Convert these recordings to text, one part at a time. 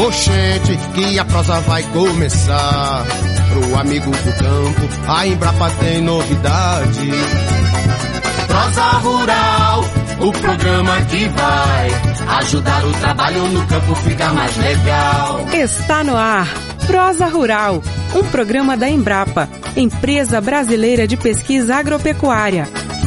Oxente, que a prosa vai começar. Pro amigo do campo, a Embrapa tem novidade. Prosa Rural, o programa que vai ajudar o trabalho no campo ficar mais legal. Está no ar, Prosa Rural, um programa da Embrapa, Empresa Brasileira de Pesquisa Agropecuária.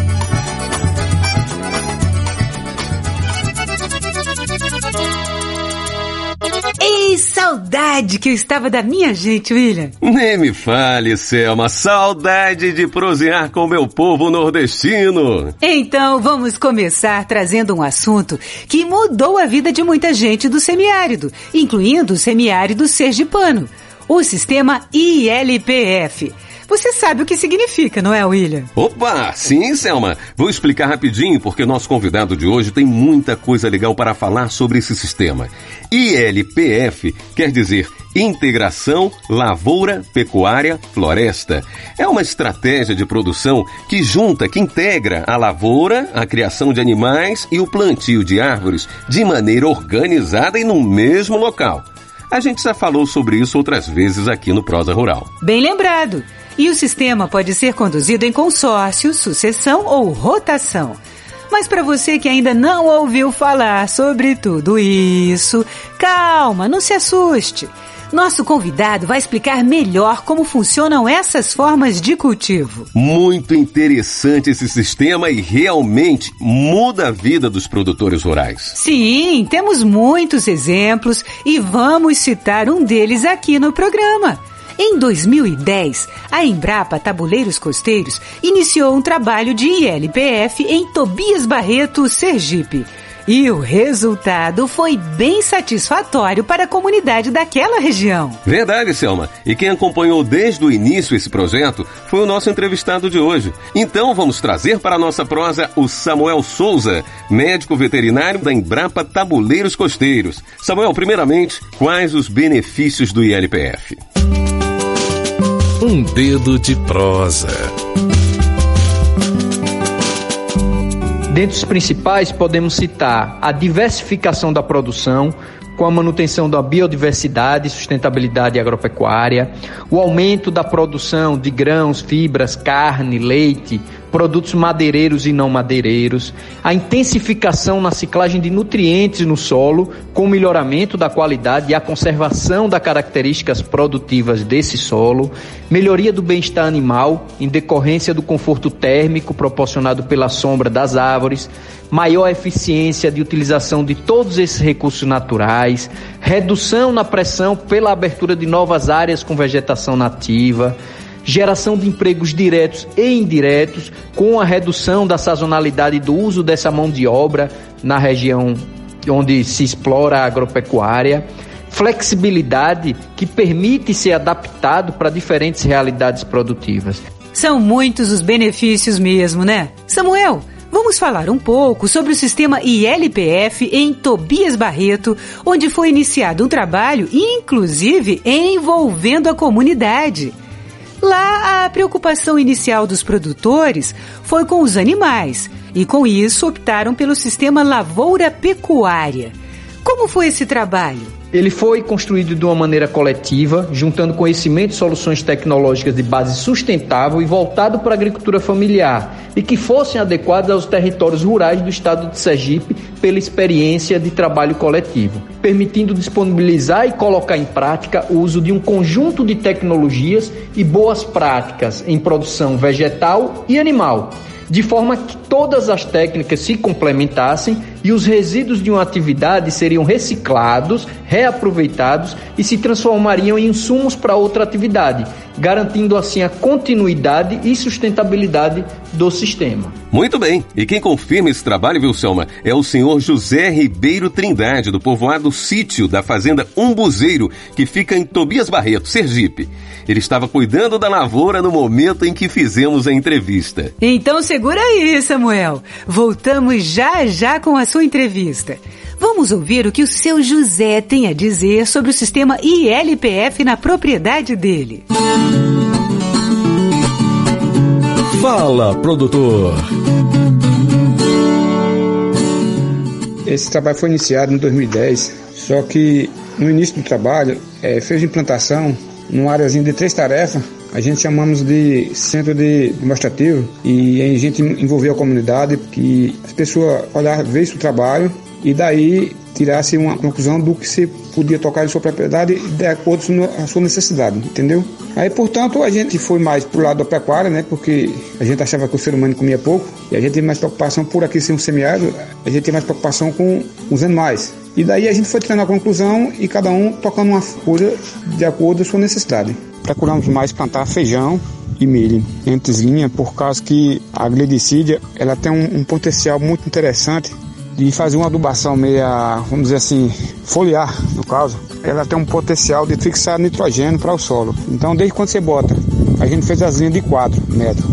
Ei, saudade que eu estava da minha gente, William. Nem me fale, Selma, saudade de prosear com meu povo nordestino. Então, vamos começar trazendo um assunto que mudou a vida de muita gente do semiárido, incluindo o semiárido sergipano, o sistema ILPF. Você sabe o que significa, não é, William? Opa, sim, Selma. Vou explicar rapidinho porque nosso convidado de hoje tem muita coisa legal para falar sobre esse sistema. ILPF quer dizer Integração Lavoura, Pecuária, Floresta. É uma estratégia de produção que integra a lavoura, a criação de animais e o plantio de árvores de maneira organizada e no mesmo local. A gente já falou sobre isso outras vezes aqui no Prosa Rural. Bem lembrado. E o sistema pode ser conduzido em consórcio, sucessão ou rotação. Mas para você que ainda não ouviu falar sobre tudo isso, calma, não se assuste. Nosso convidado vai explicar melhor como funcionam essas formas de cultivo. Muito interessante esse sistema e realmente muda a vida dos produtores rurais. Sim, temos muitos exemplos e vamos citar um deles aqui no programa. Em 2010, a Embrapa Tabuleiros Costeiros iniciou um trabalho de ILPF em Tobias Barreto, Sergipe. E o resultado foi bem satisfatório para a comunidade daquela região. Verdade, Selma. E quem acompanhou desde o início esse projeto foi o nosso entrevistado de hoje. Então vamos trazer para a nossa prosa o Samuel Souza, médico veterinário da Embrapa Tabuleiros Costeiros. Samuel, primeiramente, quais os benefícios do ILPF? Um dedo de prosa. Dentre os principais, podemos citar a diversificação da produção, com a manutenção da biodiversidade e sustentabilidade agropecuária, o aumento da produção de grãos, fibras, carne, leite, produtos madeireiros e não madeireiros, a intensificação na ciclagem de nutrientes no solo, com o melhoramento da qualidade e a conservação das características produtivas desse solo, melhoria do bem-estar animal, em decorrência do conforto térmico proporcionado pela sombra das árvores, maior eficiência de utilização de todos esses recursos naturais, redução na pressão pela abertura de novas áreas com vegetação nativa, geração de empregos diretos e indiretos, com a redução da sazonalidade do uso dessa mão de obra na região onde se explora a agropecuária, flexibilidade que permite ser adaptado para diferentes realidades produtivas. São muitos os benefícios mesmo, né? Samuel, vamos falar um pouco sobre o sistema ILPF em Tobias Barreto, onde foi iniciado um trabalho, inclusive envolvendo a comunidade. Lá, a preocupação inicial dos produtores foi com os animais e, com isso, optaram pelo sistema lavoura-pecuária. Como foi esse trabalho? Ele foi construído de uma maneira coletiva, juntando conhecimento e soluções tecnológicas de base sustentável e voltado para a agricultura familiar e que fossem adequadas aos territórios rurais do estado de Sergipe pela experiência de trabalho coletivo, permitindo disponibilizar e colocar em prática o uso de um conjunto de tecnologias e boas práticas em produção vegetal e animal, de forma que todas as técnicas se complementassem e os resíduos de uma atividade seriam reciclados, reaproveitados e se transformariam em insumos para outra atividade, garantindo assim a continuidade e sustentabilidade do sistema. Muito bem, e quem confirma esse trabalho, viu, Selma, é o senhor José Ribeiro Trindade, do povoado Sítio da Fazenda Umbuzeiro, que fica em Tobias Barreto, Sergipe. Ele estava cuidando da lavoura no momento em que fizemos a entrevista. Então segura aí, Samuel. Voltamos já com a sua entrevista. Vamos ouvir o que o seu José tem a dizer sobre o sistema ILPF na propriedade dele. Fala, produtor! Esse trabalho foi iniciado em 2010, só que no início do trabalho fez implantação numa áreazinha de 3 tarefas. A gente chamamos de centro demonstrativo e a gente envolveu a comunidade, que as pessoas olhassem, vissem o trabalho e daí tirasse uma conclusão do que se podia tocar em sua propriedade de acordo com a sua necessidade, entendeu? Aí, portanto, a gente foi mais pro lado da pecuária, né? Porque a gente achava que o ser humano comia pouco e a gente tem mais preocupação por aqui ser um semiárido, a gente tem mais preocupação com os animais. E daí a gente foi tirando a conclusão e cada um tocando uma coisa de acordo com a sua necessidade. Procuramos mais plantar feijão e milho entre as linhas, por causa que a gliticídia ela tem um potencial muito interessante de fazer uma adubação meia, vamos dizer assim, foliar, no caso. Ela tem um potencial de fixar nitrogênio para o solo. Então, desde quando você bota, a gente fez as linhas de 4 metros.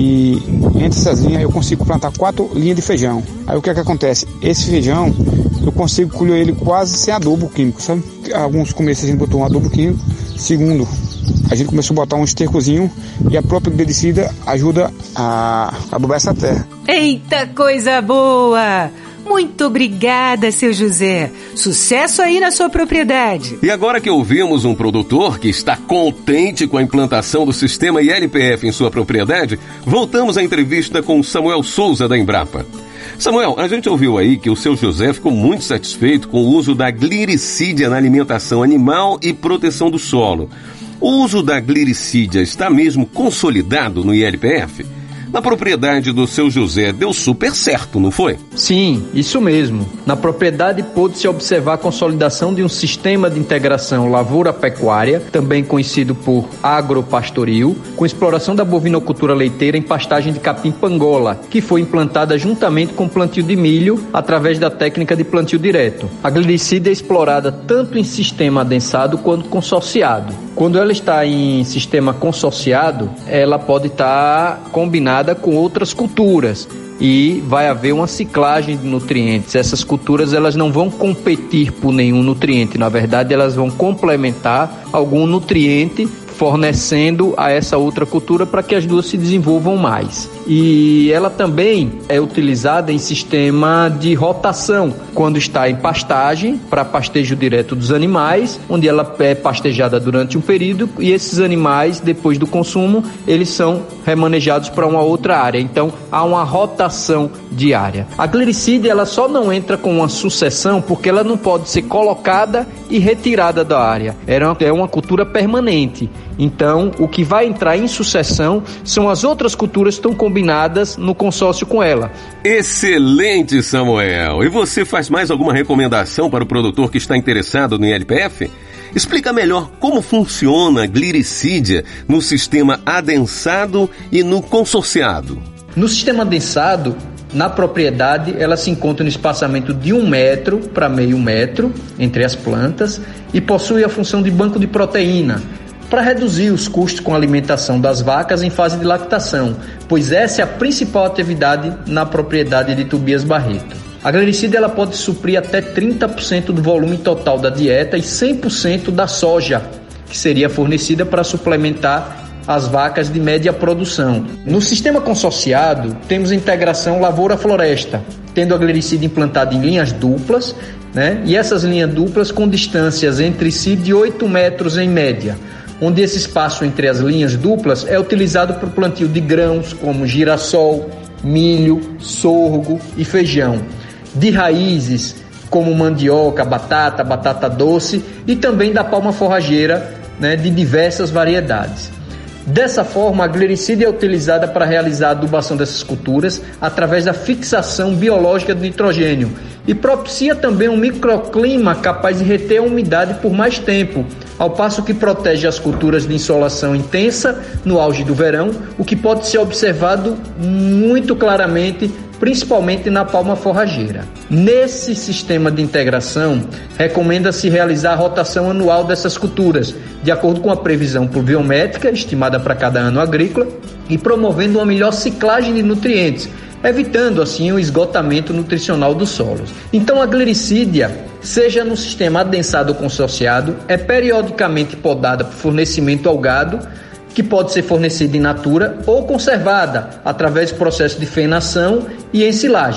E entre essas linhas eu consigo plantar 4 linhas de feijão. Aí o que é que acontece? Esse feijão, eu consigo colher ele quase sem adubo químico, sabe? Alguns começos a gente botou um adubo químico. Segundo, a gente começou a botar um estercozinho e a própria gliticida ajuda a adubar essa terra. Eita, coisa boa! Muito obrigada, seu José. Sucesso aí na sua propriedade. E agora que ouvimos um produtor que está contente com a implantação do sistema ILPF em sua propriedade, voltamos à entrevista com Samuel Souza, da Embrapa. Samuel, a gente ouviu aí que o seu José ficou muito satisfeito com o uso da gliticídia na alimentação animal e proteção do solo. O uso da gliticídia está mesmo consolidado no ILPF? Na propriedade do seu José deu super certo, não foi? Sim, isso mesmo. Na propriedade pôde-se observar a consolidação de um sistema de integração lavoura-pecuária, também conhecido por agropastoril, com exploração da bovinocultura leiteira em pastagem de capim-pangola, que foi implantada juntamente com o plantio de milho através da técnica de plantio direto. A gliticídia é explorada tanto em sistema adensado quanto consorciado. Quando ela está em sistema consorciado, ela pode estar combinada com outras culturas e vai haver uma ciclagem de nutrientes. Essas culturas elas não vão competir por nenhum nutriente, na verdade elas vão complementar algum nutriente, fornecendo a essa outra cultura para que as duas se desenvolvam mais. E ela também é utilizada em sistema de rotação, quando está em pastagem, para pastejo direto dos animais, onde ela é pastejada durante um período e esses animais, depois do consumo, eles são remanejados para uma outra área. Então, há uma rotação diária. A gliticídia, ela só não entra com uma sucessão porque ela não pode ser colocada e retirada da área. É uma cultura permanente. Então, o que vai entrar em sucessão são as outras culturas que estão combinadas no consórcio com ela. Excelente, Samuel! E você faz mais alguma recomendação para o produtor que está interessado no ILPF? Explica melhor como funciona a gliticídia no sistema adensado e no consorciado. No sistema adensado, na propriedade, ela se encontra no espaçamento de 1 metro para meio metro entre as plantas e possui a função de banco de proteína, para reduzir os custos com a alimentação das vacas em fase de lactação, pois essa é a principal atividade na propriedade de Tobias Barreto. A gliticídia ela pode suprir até 30% do volume total da dieta e 100% da soja, que seria fornecida para suplementar as vacas de média produção. No sistema consorciado, temos a integração lavoura-floresta, tendo a gliticídia implantada em linhas duplas, né? E essas linhas duplas com distâncias entre si de 8 metros em média, onde esse espaço entre as linhas duplas é utilizado para o plantio de grãos como girassol, milho, sorgo e feijão, de raízes como mandioca, batata doce e também da palma forrageira, né, de diversas variedades. Dessa forma, a gliticídia é utilizada para realizar a adubação dessas culturas através da fixação biológica do nitrogênio e propicia também um microclima capaz de reter a umidade por mais tempo, ao passo que protege as culturas de insolação intensa no auge do verão, o que pode ser observado muito claramente, principalmente na palma forrageira. Nesse sistema de integração, recomenda-se realizar a rotação anual dessas culturas, de acordo com a previsão pluviométrica estimada para cada ano agrícola e promovendo uma melhor ciclagem de nutrientes, evitando assim o esgotamento nutricional dos solos. Então a gliticídia, seja no sistema adensado ou consorciado, é periodicamente podada por fornecimento ao gado, que pode ser fornecida in natura ou conservada através do processo de fenação e ensilagem.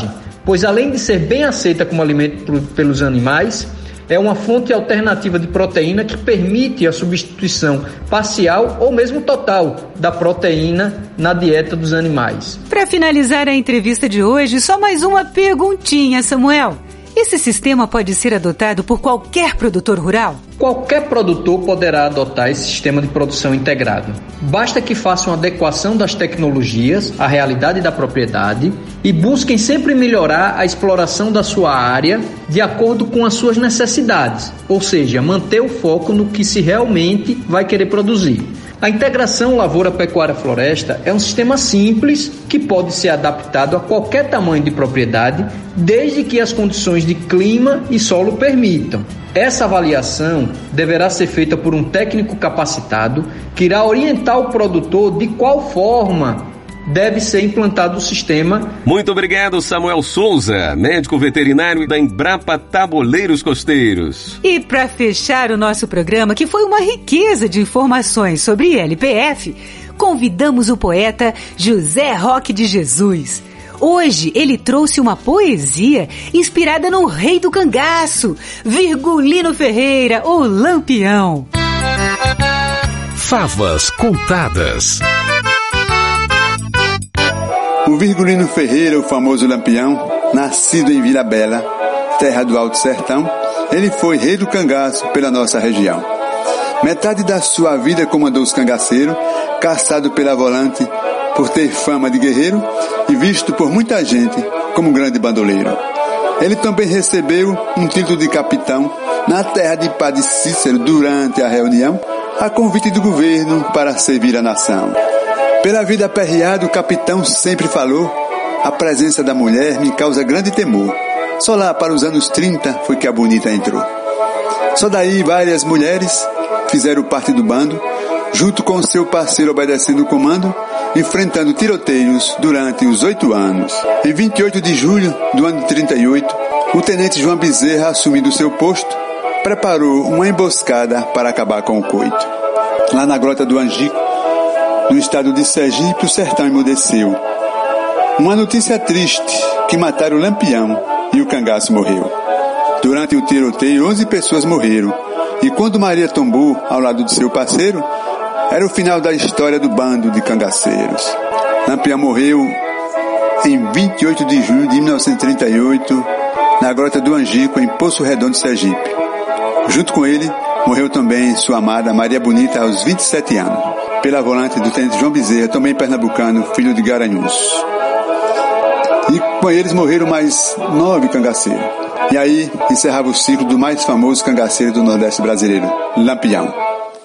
pois além de ser bem aceita como alimento pelos animais, é uma fonte alternativa de proteína que permite a substituição parcial ou mesmo total da proteína na dieta dos animais. Para finalizar a entrevista de hoje, só mais uma perguntinha, Samuel. Esse sistema pode ser adotado por qualquer produtor rural? Qualquer produtor poderá adotar esse sistema de produção integrado. Basta que façam adequação das tecnologias à realidade da propriedade e busquem sempre melhorar a exploração da sua área de acordo com as suas necessidades, ou seja, manter o foco no que se realmente vai querer produzir. A integração lavoura-pecuária-floresta é um sistema simples que pode ser adaptado a qualquer tamanho de propriedade, desde que as condições de clima e solo permitam. Essa avaliação deverá ser feita por um técnico capacitado que irá orientar o produtor de qual forma deve ser implantado o sistema. Muito obrigado, Samuel Souza, médico veterinário da Embrapa Tabuleiros Costeiros. E para fechar o nosso programa, que foi uma riqueza de informações sobre LPF, convidamos o poeta José Roque de Jesus. Hoje ele trouxe uma poesia inspirada no rei do cangaço, Virgulino Ferreira, o Lampião. Favas contadas. O Virgulino Ferreira, o famoso Lampião, nascido em Vila Bela, terra do Alto Sertão, ele foi rei do cangaço pela nossa região. Metade da sua vida comandou os cangaceiros, caçado pela volante por ter fama de guerreiro e visto por muita gente como um grande bandoleiro. Ele também recebeu um título de capitão na terra de Padre Cícero durante a reunião, a convite do governo para servir a nação. Pela vida aperreada, o capitão sempre falou: a presença da mulher me causa grande temor. Só lá para os anos 30 foi que a bonita entrou. Só daí várias mulheres fizeram parte do bando, junto com seu parceiro obedecendo o comando, enfrentando tiroteios durante os 8 anos. Em 28 de julho do ano de 38, o tenente João Bezerra, assumindo seu posto, preparou uma emboscada para acabar com o coito. Lá na Grota do Angico, no estado de Sergipe, o sertão emudeceu. Uma notícia triste, que mataram o Lampião e o cangaço morreu. Durante o tiroteio, 11 pessoas morreram. E quando Maria tombou ao lado de seu parceiro, era o final da história do bando de cangaceiros. Lampião morreu em 28 de julho de 1938, na Grota do Angico, em Poço Redondo, Sergipe. Junto com ele, morreu também sua amada Maria Bonita aos 27 anos. Pela volante do tenente João Bezerra, também pernambucano, filho de Garanhuns. E com eles morreram mais 9 cangaceiros. E aí encerrava o ciclo do mais famoso cangaceiro do Nordeste brasileiro, Lampião.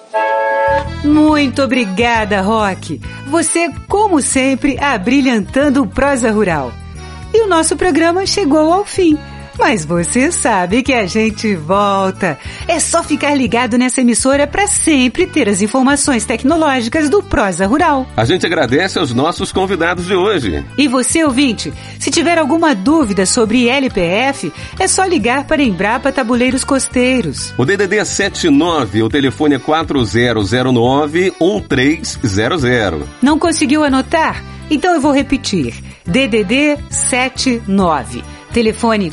Muito obrigada, Roque. Você, como sempre, abrilhantando o Prosa Rural. E o nosso programa chegou ao fim. Mas você sabe que a gente volta. É só ficar ligado nessa emissora para sempre ter as informações tecnológicas do Prosa Rural. A gente agradece aos nossos convidados de hoje. E você, ouvinte, se tiver alguma dúvida sobre LPF, é só ligar para Embrapa Tabuleiros Costeiros. O DDD é 79, o telefone é 4009-1300. Não conseguiu anotar? Então eu vou repetir. DDD 79. Telefone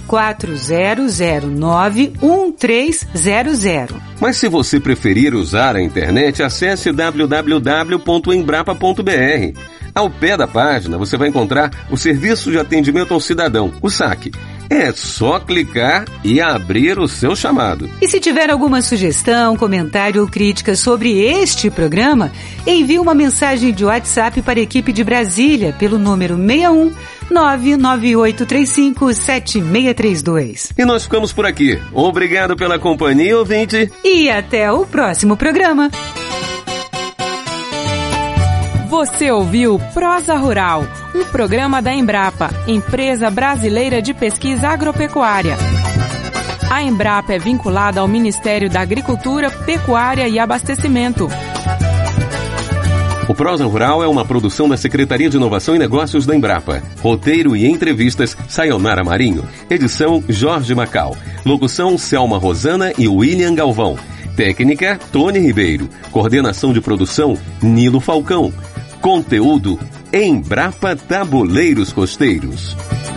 4009-1300. Mas se você preferir usar a internet, acesse www.embrapa.br. Ao pé da página, você vai encontrar o Serviço de Atendimento ao Cidadão, o SAC. É só clicar e abrir o seu chamado. E se tiver alguma sugestão, comentário ou crítica sobre este programa, envie uma mensagem de WhatsApp para a equipe de Brasília pelo número 61 998357632. E nós ficamos por aqui. Obrigado pela companhia, ouvinte. E até o próximo programa. Você ouviu Prosa Rural, um programa da Embrapa, Empresa Brasileira de Pesquisa Agropecuária. A Embrapa é vinculada ao Ministério da Agricultura, Pecuária e Abastecimento. O Prosa Rural é uma produção da Secretaria de Inovação e Negócios da Embrapa. Roteiro e entrevistas, Sayonara Marinho. Edição, Jorge Macau. Locução, Selma Rosana e William Galvão. Técnica, Tony Ribeiro. Coordenação de produção, Nilo Falcão. Conteúdo, Embrapa Tabuleiros Costeiros.